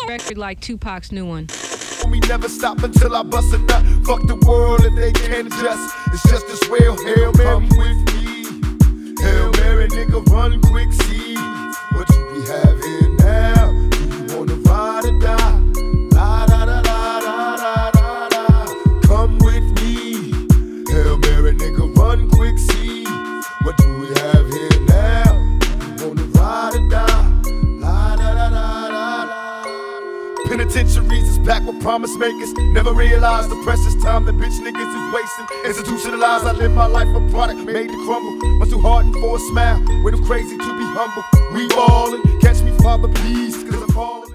Record like Tupac's new one. Me never stop until I bust a nut. Fuck the world if they can't adjust. It's just as well. Hail Mary with me. Hail Mary, nigga, run quick, see what do we have here now? Do you wanna ride or die? La da da da da da da da. Come with me. Hail Mary, nigga, run quick, see what do we have here now? Do you wanna ride or die? La da da da da da. Penitentiaries is packed with promise makers. Never realized the precious time that bitch niggas is wasting. Institutionalized, I live my life a product made to crumble. Must too hardened for a smile, way too crazy to be humble. We ballin', catch me, Father, please, cause I'm falling.